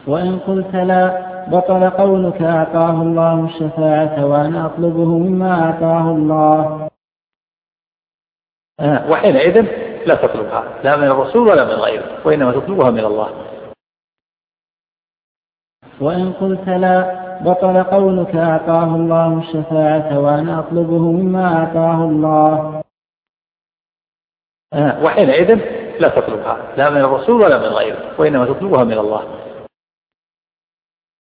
وإن قلت لا بطل قولك أعطاه الله الشفاعة وأنا أطلبه مما أعطاه الله. وحينئذ لا تطلبها لا من الرسول ولا من غيره، وإنما تطلبها من الله. وإن قلت لا بطل قولك أعطاه الله الشفاعة وأنا أطلبه مما أعطاه الله. وحينئذ لا تطلبها لا من الرسول ولا من غيره، وإنما تطلبها من الله.